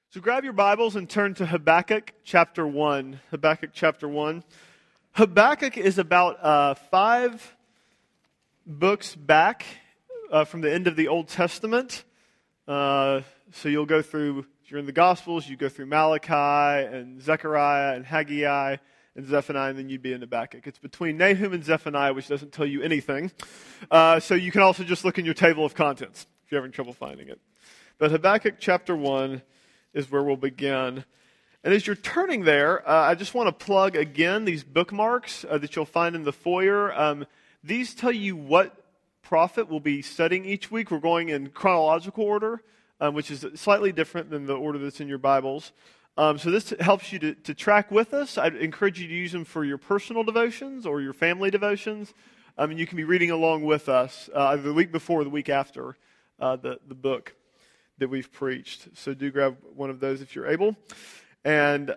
So grab your Bibles and turn to Habakkuk chapter 1. Habakkuk chapter 1. Habakkuk is about 5 books back from the end of the Old Testament. So you'll go through, if you're in the Gospels, you go through Malachi and Zechariah and Haggai and Zephaniah, and then you'd be in Habakkuk. It's between Nahum and Zephaniah, which doesn't tell you anything. So you can also just look in your table of contents if you're having trouble finding it. But Habakkuk chapter 1 is where we'll begin. And as you're turning there, I just want to plug again these bookmarks that you'll find in the foyer. These tell you what prophet we'll be studying each week. We're going in chronological order, which is slightly different than the order that's in your Bibles. So this helps you to track with us. I'd encourage you to use them for your personal devotions or your family devotions. And you can be reading along with us either the week before or the week after the book that we've preached. So do grab one of those if you're able. And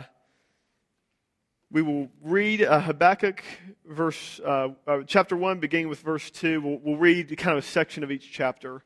we will read Habakkuk chapter 1, beginning with verse 2. We'll read kind of a section of each chapter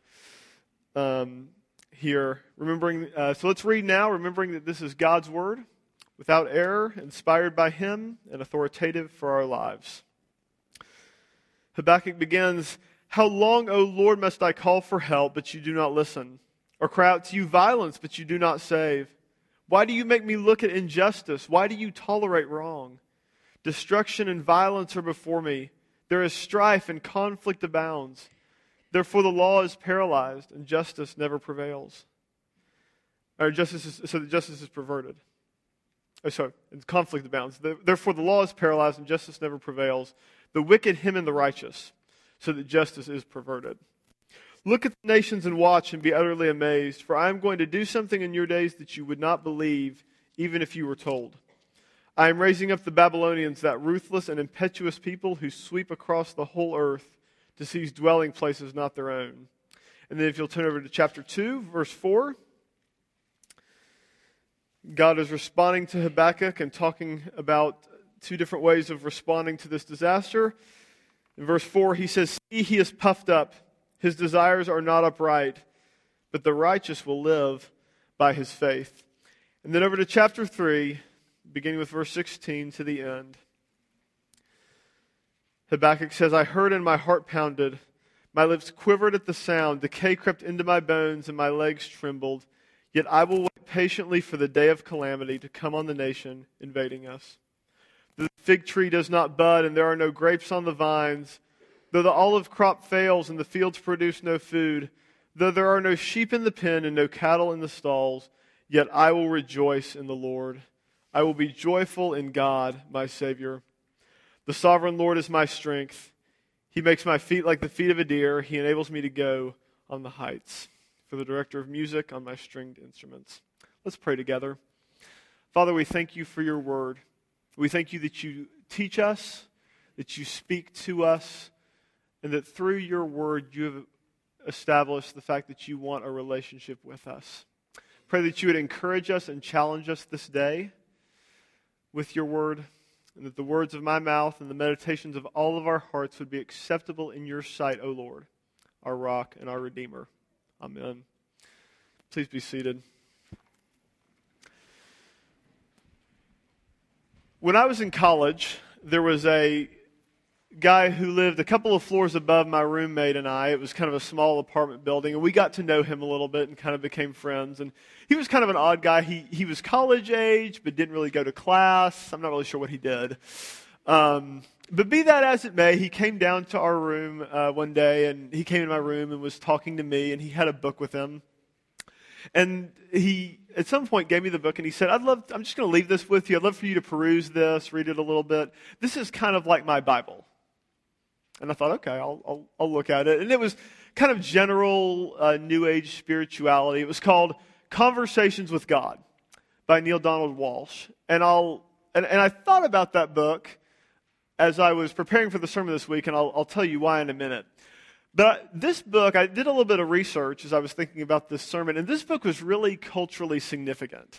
here. So let's read now, remembering that this is God's word, without error, inspired by Him, and authoritative for our lives. Habakkuk begins, "How long, O Lord, must I call for help, but you do not listen? Or cry out to you violence, but you do not save? Why do you make me look at injustice? Why do you tolerate wrong? Destruction and violence are before me. There is strife and conflict abounds. Therefore the law is paralyzed and justice never prevails." So that justice is perverted. And conflict abounds. Therefore the law is paralyzed and justice never prevails. The wicked hem in the righteous, so that justice is perverted. Look at the nations and watch and be utterly amazed, for I am going to do something in your days that you would not believe, even if you were told. I am raising up the Babylonians, that ruthless and impetuous people who sweep across the whole earth to seize dwelling places not their own. And then if you'll turn over to chapter 2, verse 4, God is responding to Habakkuk and talking about 2 different ways of responding to this disaster. In verse 4, he says, "See, he is puffed up. His desires are not upright, but the righteous will live by his faith." And then over to chapter 3, beginning with verse 16 to the end. Habakkuk says, "I heard and my heart pounded. My lips quivered at the sound. Decay crept into my bones and my legs trembled. Yet I will wait patiently for the day of calamity to come on the nation invading us. The fig tree does not bud and there are no grapes on the vines. Though the olive crop fails and the fields produce no food, though there are no sheep in the pen and no cattle in the stalls, yet I will rejoice in the Lord. I will be joyful in God, my Savior. The sovereign Lord is my strength. He makes my feet like the feet of a deer. He enables me to go on the heights." For the director of music on my stringed instruments. Let's pray together. Father, we thank you for your word. We thank you that you teach us, that you speak to us, and that through your word you have established the fact that you want a relationship with us. Pray that you would encourage us and challenge us this day with your word, and that the words of my mouth and the meditations of all of our hearts would be acceptable in your sight, O Lord, our rock and our Redeemer. Amen. Please be seated. When I was in college, there was a guy who lived a couple of floors above my roommate and I. It was kind of a small apartment building, and we got to know him a little bit and kind of became friends. And he was kind of an odd guy. He was college age, but didn't really go to class. I'm not really sure what he did. But be that as it may, he came down to our room one day, and he came in my room and was talking to me, and he had a book with him. And he, at some point, gave me the book, and he said, I'm just going to leave this with you. I'd love for you to peruse this, read it a little bit. This is kind of like my Bible. And I thought, okay, I'll look at it. And it was kind of general New Age spirituality. It was called Conversations with God by Neale Donald Walsch. And I thought about that book as I was preparing for the sermon this week, and I'll tell you why in a minute. But this book, I did a little bit of research as I was thinking about this sermon, and this book was really culturally significant.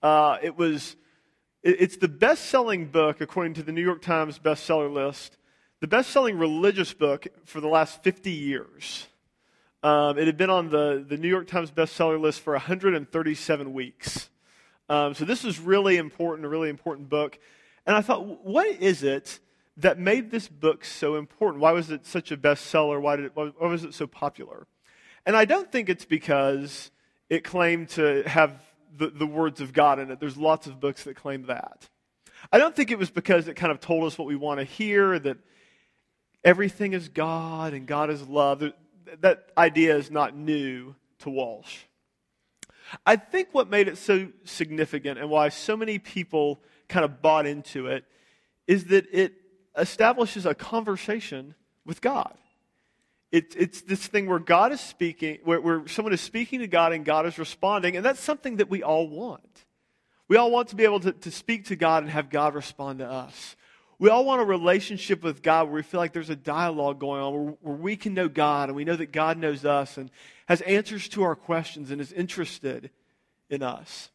It's the best-selling book, according to the New York Times bestseller list, the best-selling religious book for the last 50 years. It had been on the New York Times bestseller list for 137 weeks. So this was really important, a really important book. And I thought, what is it that made this book so important? Why was it such a bestseller? Why was it so popular? And I don't think it's because it claimed to have the words of God in it. There's lots of books that claim that. I don't think it was because it kind of told us what we want to hear, that everything is God and God is love. That idea is not new to Walsh. I think what made it so significant and why so many people kind of bought into it is that it establishes a conversation with God. It's this thing where God is speaking, where someone is speaking to God and God is responding, and that's something that we all want. We all want to be able to speak to God and have God respond to us. We all want a relationship with God where we feel like there's a dialogue going on, where we can know God and we know that God knows us and has answers to our questions and is interested in us.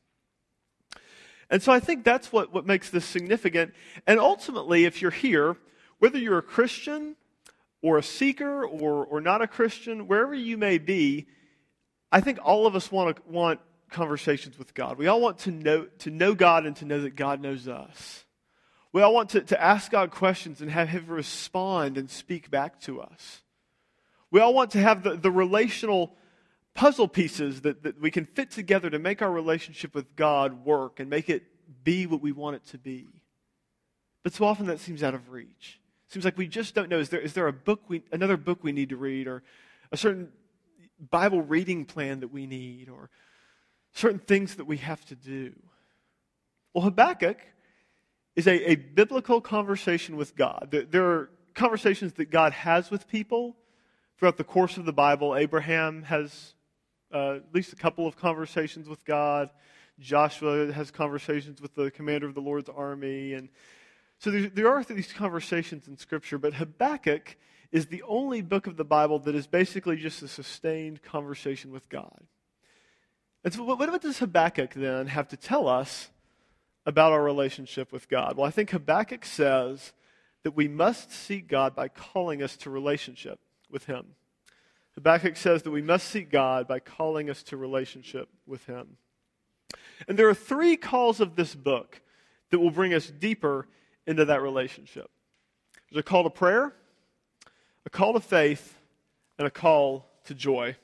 And so I think that's what makes this significant. And ultimately, if you're here, whether you're a Christian or a seeker or not a Christian, wherever you may be, I think all of us want conversations with God. We all want to know God and to know that God knows us. We all want to ask God questions and have Him respond and speak back to us. We all want to have the relational puzzle pieces that we can fit together to make our relationship with God work and make it be what we want it to be. But so often that seems out of reach. It seems like we just don't know. Is there another book we need to read, or a certain Bible reading plan that we need, or certain things that we have to do? Well, Habakkuk is a biblical conversation with God. There are conversations that God has with people throughout the course of the Bible. Abraham has at least a couple of conversations with God. Joshua has conversations with the commander of the Lord's army. And so there are these conversations in Scripture, but Habakkuk is the only book of the Bible that is basically just a sustained conversation with God. And so what does Habakkuk then have to tell us about our relationship with God? Well, I think Habakkuk says that we must seek God by calling us to relationship with Him. Habakkuk says that we must seek God by calling us to relationship with Him. And there are three calls of this book that will bring us deeper into that relationship. There's a call to prayer, a call to faith, and a call to joy.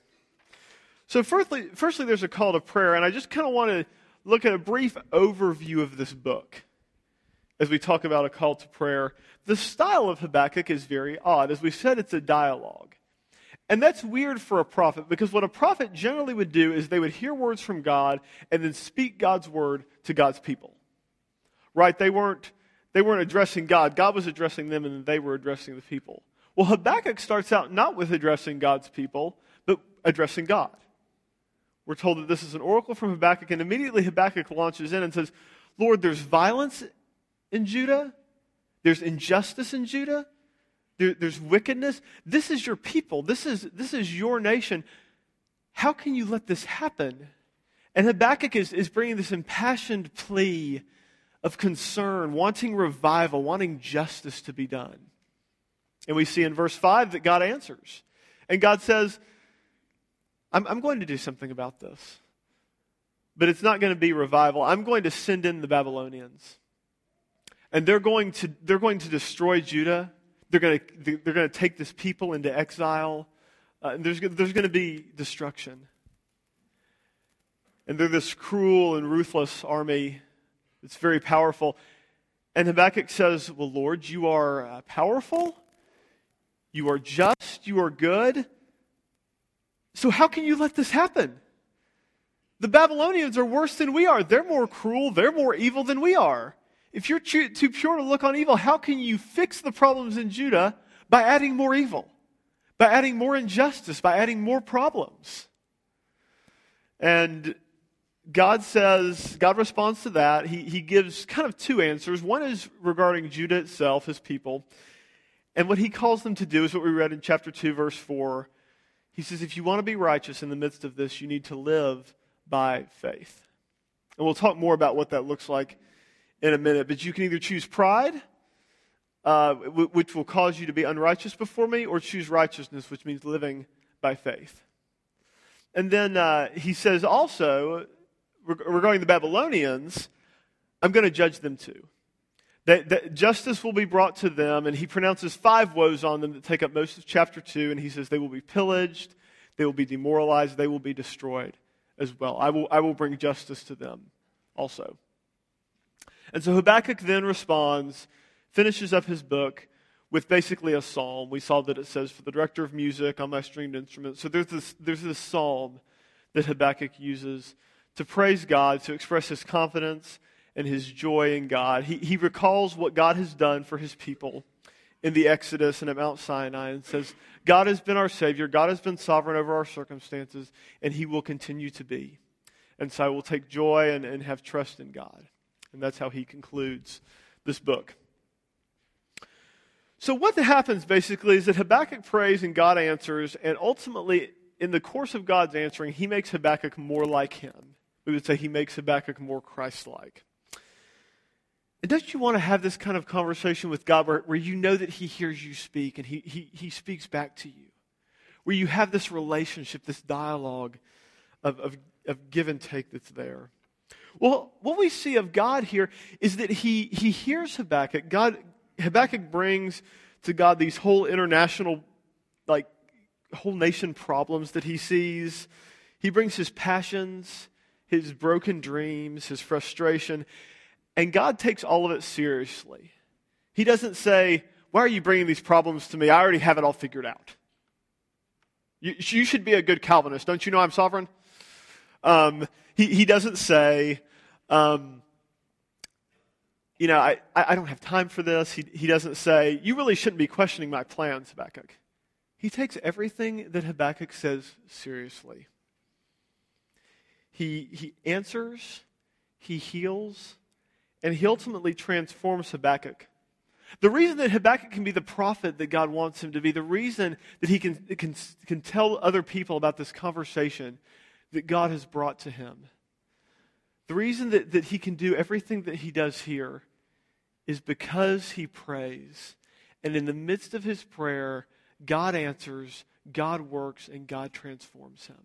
So firstly, there's a call to prayer, and I just kind of want to look at a brief overview of this book as we talk about a call to prayer. The style of Habakkuk is very odd. As we said, it's a dialogue. And that's weird for a prophet, because what a prophet generally would do is they would hear words from God and then speak God's word to God's people. Right? They weren't addressing God. God was addressing them, and then they were addressing the people. Well, Habakkuk starts out not with addressing God's people, but addressing God. We're told that this is an oracle from Habakkuk, and immediately Habakkuk launches in and says, Lord, there's violence in Judah. There's injustice in Judah. There's wickedness. This is your people. This is your nation. How can you let this happen? And Habakkuk is bringing this impassioned plea of concern, wanting revival, wanting justice to be done. And we see in verse 5 that God answers. And God says, I'm going to do something about this. But it's not going to be revival. I'm going to send in the Babylonians. And they're going to destroy Judah. They're going to take this people into exile. And there's going to be destruction. And they're this cruel and ruthless army. It's very powerful. And Habakkuk says, well, Lord, you are powerful. You are just. You are good. So how can you let this happen? The Babylonians are worse than we are. They're more cruel. They're more evil than we are. If you're too pure to look on evil, how can you fix the problems in Judah by adding more evil? By adding more injustice? By adding more problems? And God responds to that. He gives kind of two answers. One is regarding Judah itself, his people. And what he calls them to do is what we read in chapter 2, verse 4. He says, if you want to be righteous in the midst of this, you need to live by faith. And we'll talk more about what that looks like in a minute. But you can either choose pride, which will cause you to be unrighteous before me, or choose righteousness, which means living by faith. And then he says also, regarding the Babylonians, I'm going to judge them too. That justice will be brought to them, and he pronounces 5 woes on them that take up most of chapter 2, and he says they will be pillaged, they will be demoralized, they will be destroyed as well. I will bring justice to them also. And so Habakkuk then responds, finishes up his book with basically a psalm. We saw that it says, for the director of music on my stringed instrument. So there's this psalm that Habakkuk uses to praise God, to express his confidence and his joy in God. He recalls what God has done for his people in the Exodus and at Mount Sinai and says, God has been our Savior, God has been sovereign over our circumstances, and he will continue to be. And so I will take joy and have trust in God. And that's how he concludes this book. So what happens basically is that Habakkuk prays and God answers, and ultimately in the course of God's answering, he makes Habakkuk more like him. We would say he makes Habakkuk more Christ-like. And don't you want to have this kind of conversation with God where you know that he hears you speak and he speaks back to you? Where you have this relationship, this dialogue of give and take that's there. Well, what we see of God here is that he hears Habakkuk. Habakkuk brings to God these whole international, whole nation problems that he sees. He brings his passions, his broken dreams, his frustration, and God takes all of it seriously. He doesn't say, why are you bringing these problems to me? I already have it all figured out. You should be a good Calvinist. Don't you know I'm sovereign? He doesn't say, I don't have time for this. He doesn't say, you really shouldn't be questioning my plans, Habakkuk. He takes everything that Habakkuk says seriously. He answers, he heals, and he ultimately transforms Habakkuk. The reason that Habakkuk can be the prophet that God wants him to be, the reason that he can tell other people about this conversation that God has brought to him, the reason that he can do everything that he does here is because he prays. And in the midst of his prayer, God answers, God works, and God transforms him.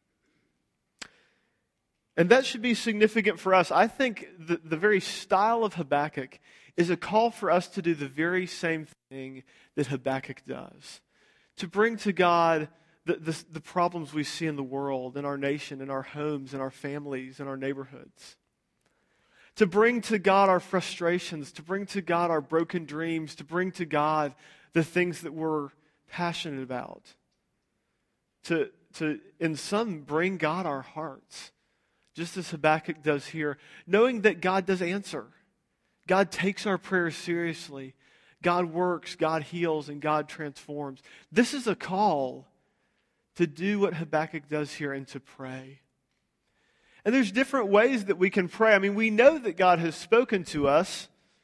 And that should be significant for us. I think the very style of Habakkuk is a call for us to do the very same thing that Habakkuk does. To bring to God the problems we see in the world, in our nation, in our homes, in our families, in our neighborhoods. To bring to God our frustrations, to bring to God our broken dreams, to bring to God the things that we're passionate about. To in some, bring God our hearts. Just as Habakkuk does here, knowing that God does answer. God takes our prayers seriously. God works, God heals, and God transforms. This is a call to do what Habakkuk does here and to pray. And there's different ways that we can pray. I mean, we know that God has spoken to us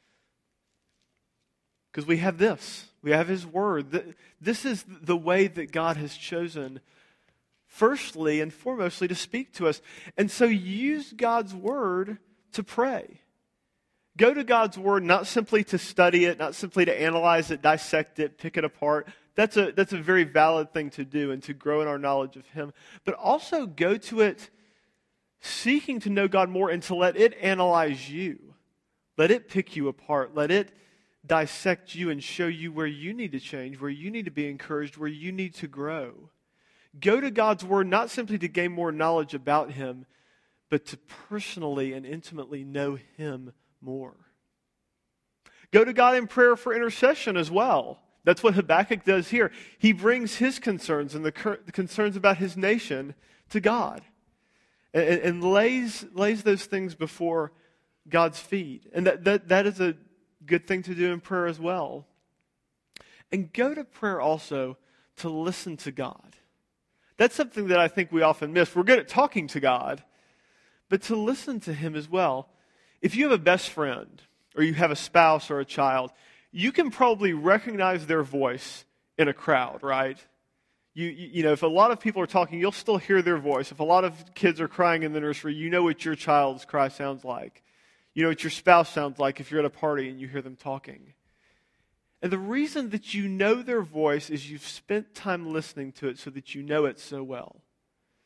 because we have this. We have His Word. This is the way that God has chosen firstly and foremostly to speak to us. And so use God's Word to pray. Go to God's Word not simply to study it, not simply to analyze it, dissect it, pick it apart. That's a very valid thing to do and to grow in our knowledge of Him. But also go to it seeking to know God more and to let it analyze you. Let it pick you apart. Let it dissect you and show you where you need to change, where you need to be encouraged, where you need to grow. Go to God's Word not simply to gain more knowledge about Him, but to personally and intimately know Him more. Go to God in prayer for intercession as well. That's what Habakkuk does here. He brings his concerns and the concerns about his nation to God and lays those things before God's feet. And that is a good thing to do in prayer as well. And go to prayer also to listen to God. That's something that I think we often miss. We're good at talking to God, but to listen to Him as well. If you have a best friend, or you have a spouse or a child, you can probably recognize their voice in a crowd, right? You know, if a lot of people are talking, you'll still hear their voice. If a lot of kids are crying in the nursery, you know what your child's cry sounds like. You know what your spouse sounds like if you're at a party and you hear them talking. And the reason that you know their voice is you've spent time listening to it so that you know it so well.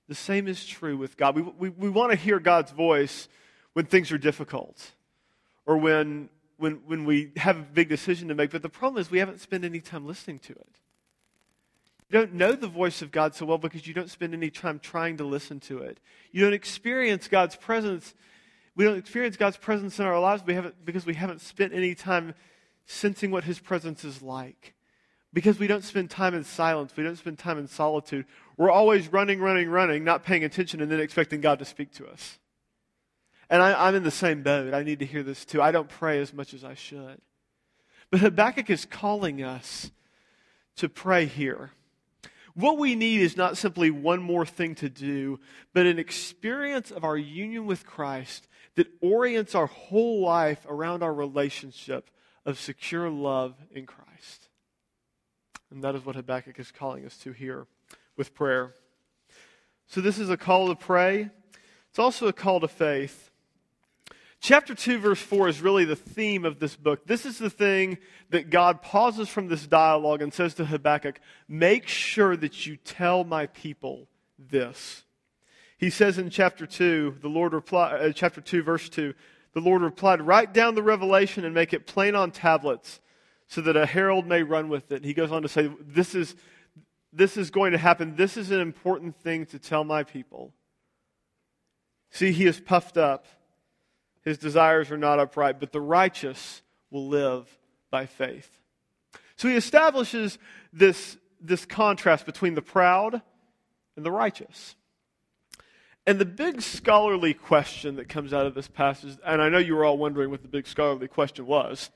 The same is true with God. We want to hear God's voice when things are difficult or when we have a big decision to make. But the problem is we haven't spent any time listening to it. You don't know the voice of God so well because you don't spend any time trying to listen to it. You don't experience God's presence. We don't experience God's presence in our lives because we haven't spent any time sensing what His presence is like. Because we don't spend time in silence. We don't spend time in solitude. We're always running, not paying attention, and then expecting God to speak to us. And I'm in the same boat. I need to hear this too. I don't pray as much as I should. But Habakkuk is calling us to pray here. What we need is not simply one more thing to do, but an experience of our union with Christ that orients our whole life around our relationship of secure love in Christ. And that is what Habakkuk is calling us to here with prayer. So this is a call to pray. It's also a call to faith. Chapter 2, verse 4 is really the theme of this book. This is the thing that God pauses from this dialogue and says to Habakkuk, make sure that you tell my people this. He says in chapter 2, chapter 2, verse 2, the Lord replied, write down the revelation and make it plain on tablets so that a herald may run with it. He goes on to say, this is going to happen. This is an important thing to tell my people. See, he is puffed up. His desires are not upright, but the righteous will live by faith. So he establishes this contrast between the proud and the righteous. And the big scholarly question that comes out of this passage, and I know you were all wondering what the big scholarly question was,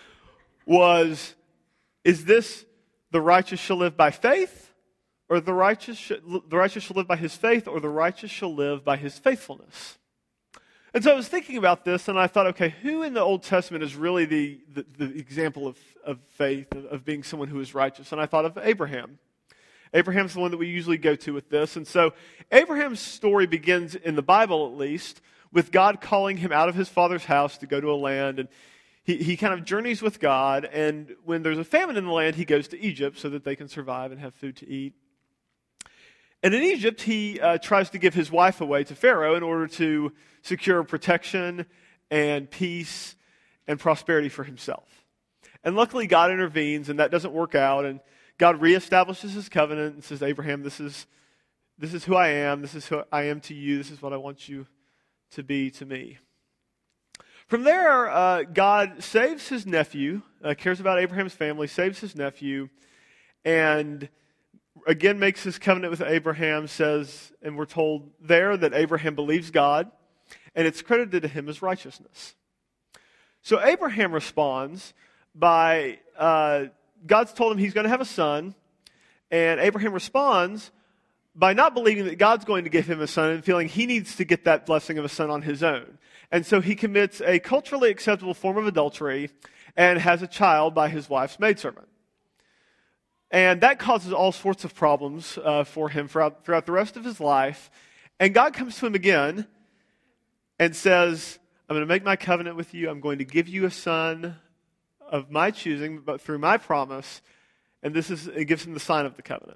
is this the righteous shall live by faith, or the righteous shall live by his faith, or the righteous shall live by his faithfulness? And so I was thinking about this, and I thought, okay, who in the Old Testament is really the example of faith, of being someone who is righteous? And I thought of Abraham. Abraham's the one that we usually go to with this. And so Abraham's story begins, in the Bible at least, with God calling him out of his father's house to go to a land. And he kind of journeys with God. And when there's a famine in the land, he goes to Egypt so that they can survive and have food to eat. And in Egypt, he tries to give his wife away to Pharaoh in order to secure protection and peace and prosperity for himself. And luckily, God intervenes, and that doesn't work out. And God reestablishes his covenant and says, Abraham, this is who I am. This is who I am to you. This is what I want you to be to me. From there, God saves his nephew, cares about Abraham's family, saves his nephew, and again makes his covenant with Abraham, says, and we're told there that Abraham believes God, and it's credited to him as righteousness. So Abraham responds by, God's told him he's going to have a son, and Abraham responds by not believing that God's going to give him a son and feeling he needs to get that blessing of a son on his own. And so he commits a culturally acceptable form of adultery and has a child by his wife's maidservant. And that causes all sorts of problems for him throughout the rest of his life. And God comes to him again and says, I'm going to make my covenant with you. I'm going to give you a son of my choosing, but through my promise. And it gives him the sign of the covenant.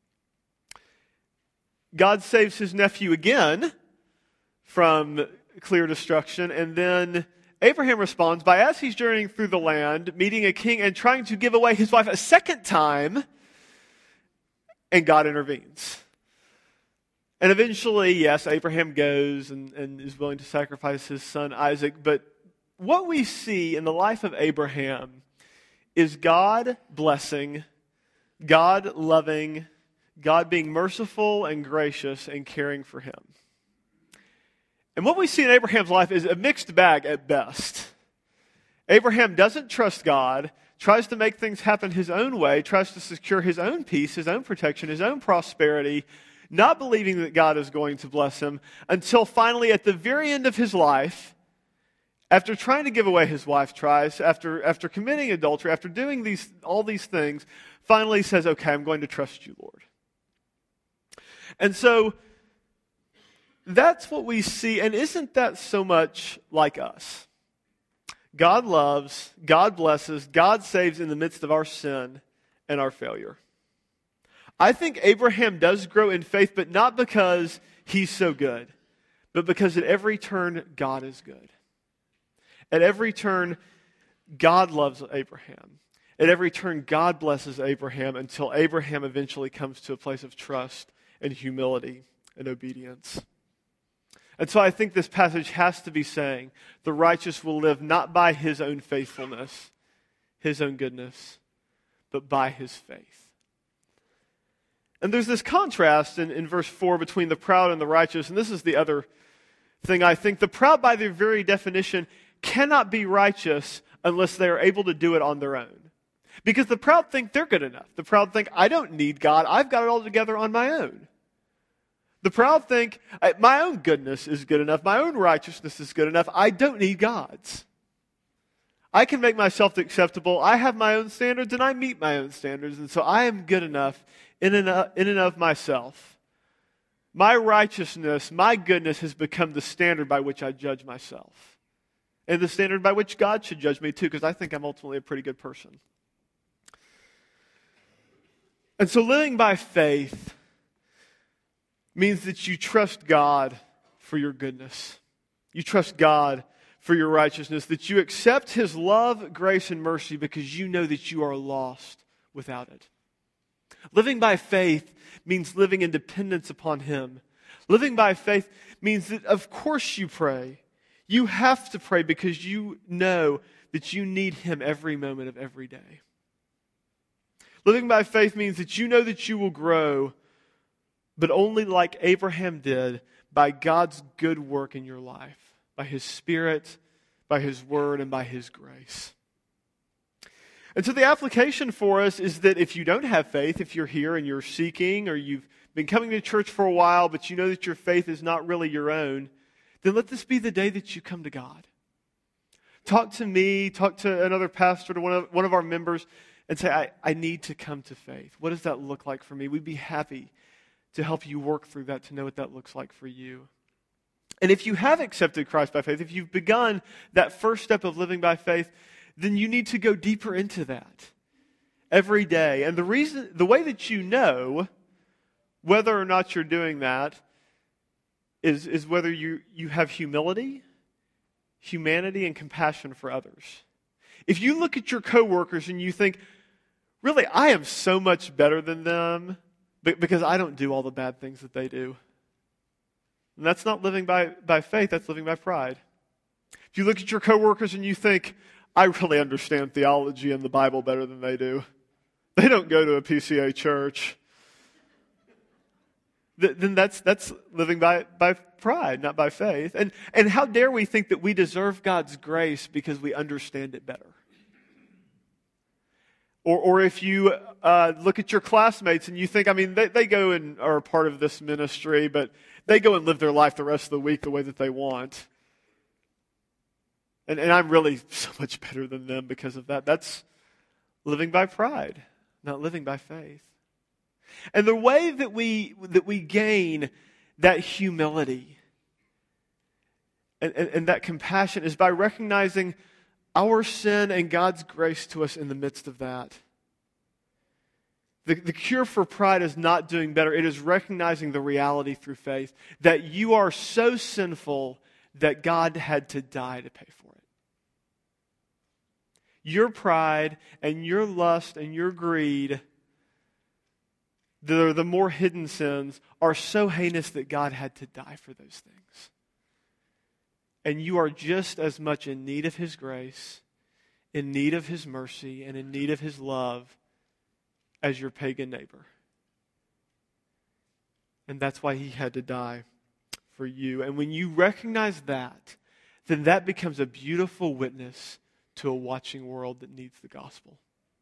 God saves his nephew again from clear destruction. And then Abraham responds by, as he's journeying through the land, meeting a king and trying to give away his wife a second time, and God intervenes. And eventually, yes, Abraham goes and is willing to sacrifice his son Isaac. But what we see in the life of Abraham is God blessing, God loving, God being merciful and gracious and caring for him. And what we see in Abraham's life is a mixed bag at best. Abraham doesn't trust God, tries to make things happen his own way, tries to secure his own peace, his own protection, his own prosperity, not believing that God is going to bless him, until finally at the very end of his life, after trying to give away his wife, after committing adultery, after doing all these things, finally says, okay, I'm going to trust you, Lord. And so that's what we see, and isn't that so much like us? God loves, God blesses, God saves in the midst of our sin and our failure. I think Abraham does grow in faith, but not because he's so good, but because at every turn, God is good. At every turn, God loves Abraham. At every turn, God blesses Abraham until Abraham eventually comes to a place of trust and humility and obedience. And so I think this passage has to be saying the righteous will live not by his own faithfulness, his own goodness, but by his faith. And there's this contrast in verse 4 between the proud and the righteous, and this is the other thing I think. The proud, by their very definition, cannot be righteous unless they are able to do it on their own. Because the proud think they're good enough. The proud think, I don't need God. I've got it all together on my own. The proud think, my own goodness is good enough. My own righteousness is good enough. I don't need God's. I can make myself acceptable. I have my own standards and I meet my own standards. And so I am good enough in and of myself. My righteousness, my goodness has become the standard by which I judge myself. And the standard by which God should judge me too, because I think I'm ultimately a pretty good person. And so living by faith means that you trust God for your goodness. You trust God for your righteousness, that you accept His love, grace, and mercy because you know that you are lost without it. Living by faith means living in dependence upon Him. Living by faith means that, of course, you pray. You have to pray because you know that you need Him every moment of every day. Living by faith means that you know that you will grow, but only like Abraham did, by God's good work in your life, by His Spirit, by His Word, and by His grace. And so the application for us is that if you don't have faith, if you're here and you're seeking, or you've been coming to church for a while, but you know that your faith is not really your own, then let this be the day that you come to God. Talk to me, talk to another pastor, to one of our members, and say, I need to come to faith. What does that look like for me? We'd be happy to help you work through that, to know what that looks like for you. And if you have accepted Christ by faith, if you've begun that first step of living by faith, then you need to go deeper into that every day. And the way that you know whether or not you're doing that is whether you have humility, humanity, and compassion for others. If you look at your coworkers and you think, really, I am so much better than them because I don't do all the bad things that they do. And that's not living by faith, that's living by pride. If you look at your coworkers and you think, I really understand theology and the Bible better than they do. They don't go to a PCA church. Then that's living by pride, not by faith. And how dare we think that we deserve God's grace because we understand it better? Or if you look at your classmates and you think, they go and are a part of this ministry, but they go and live their life the rest of the week the way that they want. And I'm really so much better than them because of that. That's living by pride, not living by faith. And the way that we gain that humility and that compassion is by recognizing our sin and God's grace to us in the midst of that. The cure for pride is not doing better. It is recognizing the reality through faith that you are so sinful that God had to die to pay for it. Your pride and your lust and your greed, the more hidden sins, are so heinous that God had to die for those things. And you are just as much in need of His grace, in need of His mercy, and in need of His love as your pagan neighbor. And that's why He had to die for you. And when you recognize that, then that becomes a beautiful witness to a watching world that needs the gospel.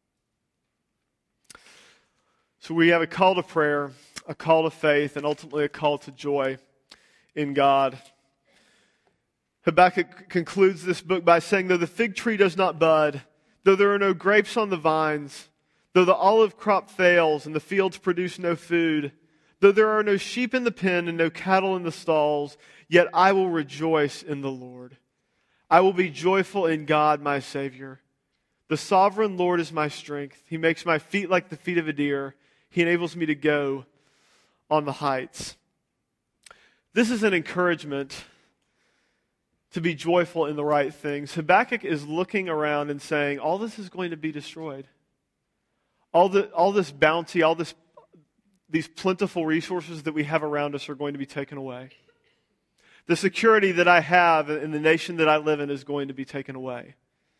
So we have a call to prayer, a call to faith, and ultimately a call to joy in God. Habakkuk concludes this book by saying, though the fig tree does not bud, though there are no grapes on the vines, though the olive crop fails and the fields produce no food, though there are no sheep in the pen and no cattle in the stalls, yet I will rejoice in the Lord. I will be joyful in God, my Savior. The sovereign Lord is my strength. He makes my feet like the feet of a deer. He enables me to go on the heights. This is an encouragement to be joyful in the right things. Habakkuk is looking around and saying, all this is going to be destroyed. All this bounty, these plentiful resources that we have around us are going to be taken away. The security that I have in the nation that I live in is going to be taken away.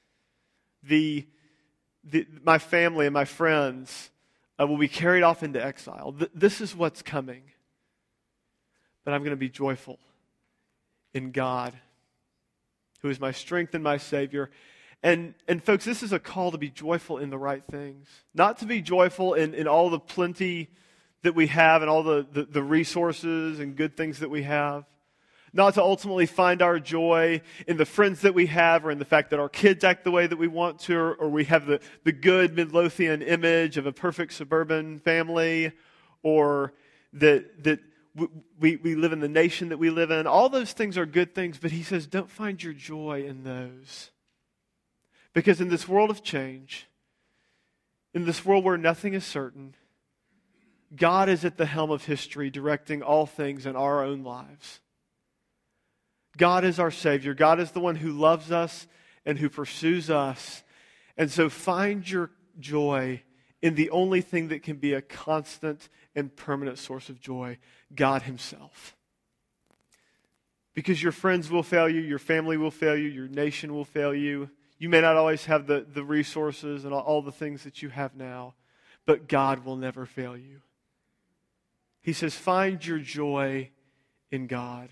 My family and my friends will be carried off into exile. This is what's coming. But I'm going to be joyful in God, who is my strength and my Savior. And folks, this is a call to be joyful in the right things. Not to be joyful in all the plenty that we have and all the resources and good things that we have. Not to ultimately find our joy in the friends that we have or in the fact that our kids act the way that we want to, or we have the good Midlothian image of a perfect suburban family, or that we live in the nation that we live in. All those things are good things, but he says don't find your joy in those. Because in this world of change, in this world where nothing is certain, God is at the helm of history, directing all things in our own lives. God is our Savior. God is the one who loves us and who pursues us. And so find your joy in the only thing that can be a constant and permanent source of joy, God Himself. Because your friends will fail you, your family will fail you, your nation will fail you. You may not always have the resources and all the things that you have now, but God will never fail you. He says, find your joy in God.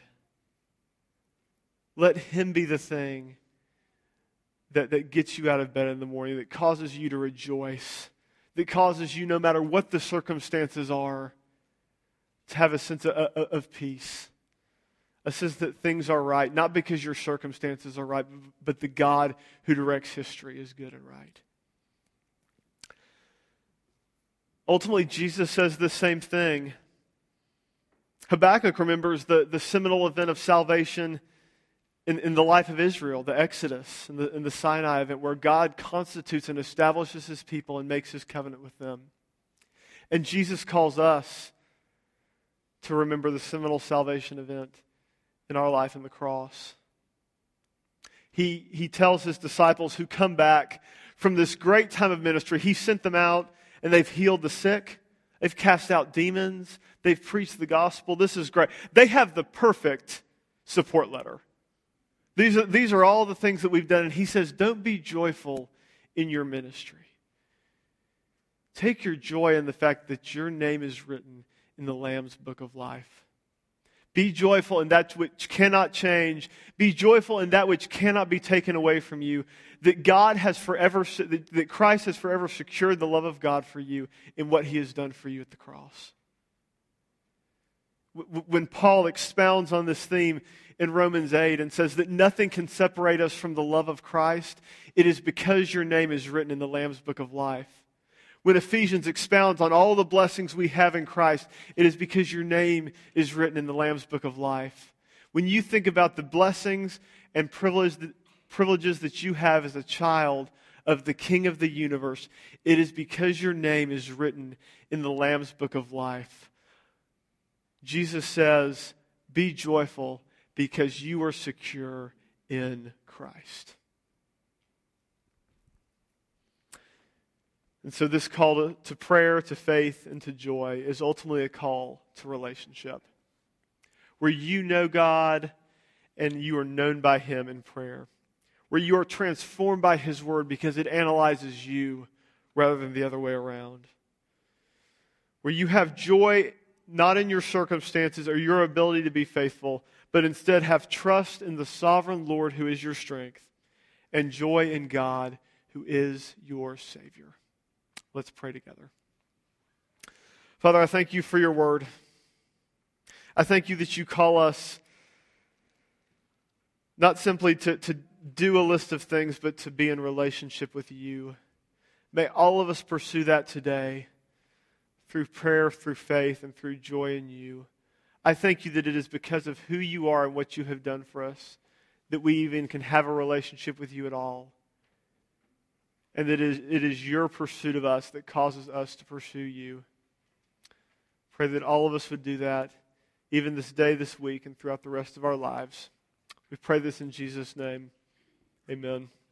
Let Him be the thing that gets you out of bed in the morning, that causes you to rejoice, that causes you, no matter what the circumstances are, to have a sense of peace. A sense that things are right, not because your circumstances are right, but the God who directs history is good and right. Ultimately, Jesus says the same thing. Habakkuk remembers the seminal event of salvation in the life of Israel, the Exodus and the Sinai event, where God constitutes and establishes His people and makes His covenant with them. And Jesus calls us to remember the seminal salvation event in our life in the cross. He tells His disciples who come back from this great time of ministry, He sent them out and they've healed the sick, they've cast out demons, they've preached the gospel. This is great. They have the perfect support letter. These are all the things that we've done. And He says, don't be joyful in your ministry. Take your joy in the fact that your name is written in the Lamb's book of life. Be joyful in that which cannot change. Be joyful in that which cannot be taken away from you. That that Christ has forever secured the love of God for you in what He has done for you at the cross. When Paul expounds on this theme in Romans 8 and says that nothing can separate us from the love of Christ, it is because your name is written in the Lamb's book of life. When Ephesians expounds on all the blessings we have in Christ, it is because your name is written in the Lamb's book of life. When you think about the blessings and privileges that you have as a child of the King of the universe, it is because your name is written in the Lamb's book of life. Jesus says, be joyful because you are secure in Christ. And so this call to prayer, to faith, and to joy is ultimately a call to relationship, where you know God and you are known by Him in prayer, where you are transformed by His Word because it analyzes you rather than the other way around, where you have joy not in your circumstances or your ability to be faithful, but instead have trust in the sovereign Lord who is your strength and joy in God who is your Savior. Let's pray together. Father, I thank you for your word. I thank you that you call us not simply to do a list of things, but to be in relationship with you. May all of us pursue that today through prayer, through faith, and through joy in you. I thank you that it is because of who you are and what you have done for us that we even can have a relationship with you at all. And that it is your pursuit of us that causes us to pursue you. Pray that all of us would do that, even this day, this week, and throughout the rest of our lives. We pray this in Jesus' name. Amen.